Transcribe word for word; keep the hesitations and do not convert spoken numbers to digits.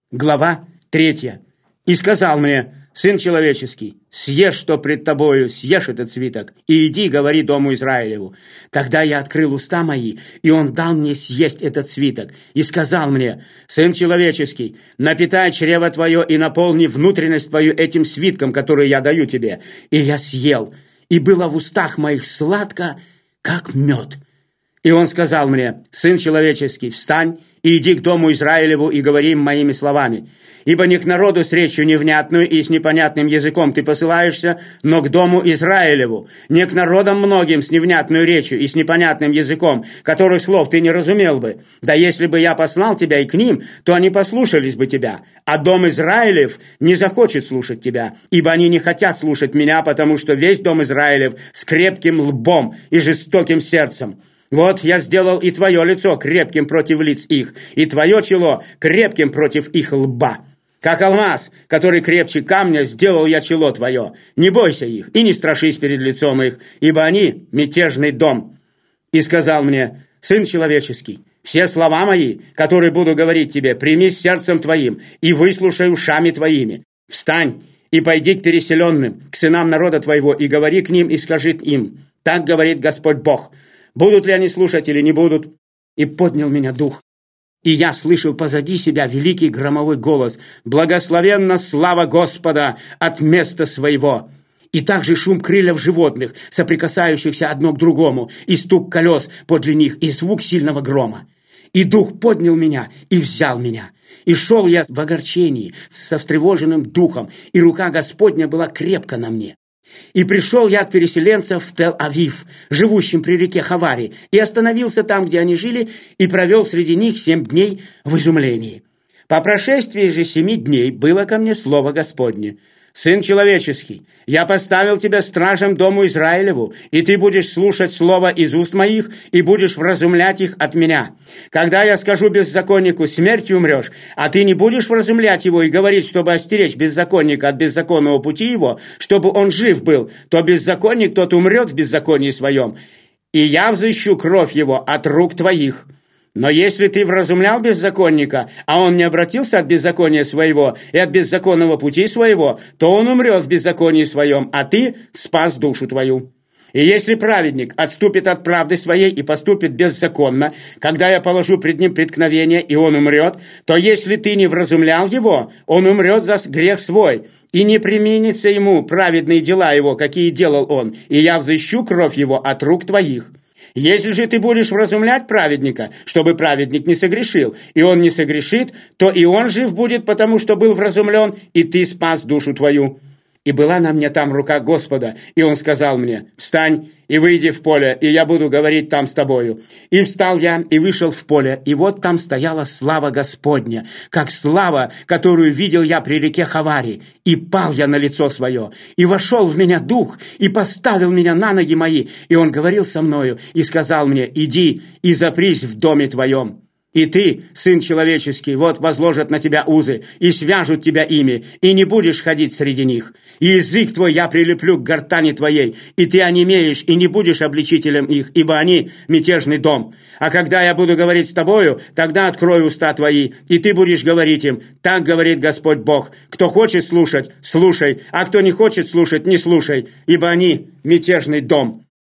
Глава третья. «И сказал мне: сын человеческий, съешь, что пред тобою, съешь этот свиток, и иди, говори дому Израилеву. Тогда я открыл уста мои, и он дал мне съесть этот свиток, и сказал мне: сын человеческий, напитай чрево твое и наполни внутренность твою этим свитком, который я даю тебе. И я съел, и было в устах моих сладко, как мед. И он сказал мне: сын человеческий, встань, и иди к дому Израилеву и говори им моими словами. Ибо не к народу с речью невнятную и с непонятным языком ты посылаешься, но к дому Израилеву, не к народам многим с невнятную речью и с непонятным языком, которых слов ты не разумел бы. Да если бы я послал тебя и к ним, то они послушались бы тебя. А дом Израилев не захочет слушать тебя, ибо они не хотят слушать меня, потому что весь дом Израилев с крепким лбом и жестоким сердцем. Вот я сделал и твое лицо крепким против лиц их, и твое чело крепким против их лба. Как алмаз, который крепче камня, сделал я чело твое. Не бойся их и не страшись перед лицом их, ибо они мятежный дом. И сказал мне: сын человеческий, все слова мои, которые буду говорить тебе, прими с сердцем твоим и выслушай ушами твоими. Встань и пойди к переселенным, к сынам народа твоего, и говори к ним и скажи им: так говорит Господь Бог. Будут ли они слушать или не будут? И поднял меня дух. И я слышал позади себя великий громовой голос: «Благословенна слава Господа от места своего!» И также шум крыльев животных, соприкасающихся одно к другому, и стук колес подле них, и звук сильного грома. И дух поднял меня и взял меня. И шел я в огорчении, со встревоженным духом, и рука Господня была крепко на мне. И пришел я к переселенцам в Тел-Авив, живущим при реке Хавари, и остановился там, где они жили, и провел среди них семь дней в изумлении. По прошествии же семи дней было ко мне слово Господне: «Сын человеческий, я поставил тебя стражем дому Израилеву, и ты будешь слушать слово из уст моих, и будешь вразумлять их от меня. Когда я скажу беззаконнику: смертью умрешь, а ты не будешь вразумлять его и говорить, чтобы остеречь беззаконника от беззаконного пути его, чтобы он жив был, то беззаконник тот умрет в беззаконии своем, и я взыщу кровь его от рук твоих». Но если ты вразумлял беззаконника, а он не обратился от беззакония своего и от беззаконного пути своего, то он умрет в беззаконии своем, а ты спас душу твою. И если праведник отступит от правды своей и поступит беззаконно, когда я положу пред ним преткновение, и он умрет, то если ты не вразумлял его, он умрет за грех свой, и не применится ему праведные дела его, какие делал он, и я взыщу кровь его от рук твоих. Если же ты будешь вразумлять праведника, чтобы праведник не согрешил, и он не согрешит, то и он жив будет, потому что был вразумлен, и ты спас душу твою. И была на мне там рука Господа, и он сказал мне: встань и выйди в поле, и я буду говорить там с тобою. И встал я, и вышел в поле, и вот там стояла слава Господня, как слава, которую видел я при реке Хавари. И пал я на лицо свое, и вошел в меня дух, и поставил меня на ноги мои, и он говорил со мною, и сказал мне: иди и запрись в доме твоем. И ты, сын человеческий, вот возложат на тебя узы, и свяжут тебя ими, и не будешь ходить среди них. И язык твой я прилеплю к гортани твоей, и ты онемеешь, и не будешь обличителем их, ибо они мятежный дом. А когда я буду говорить с тобою, тогда открою уста твои, и ты будешь говорить им: так говорит Господь Бог. Кто хочет слушать, слушай, а кто не хочет слушать, не слушай, ибо они мятежный дом».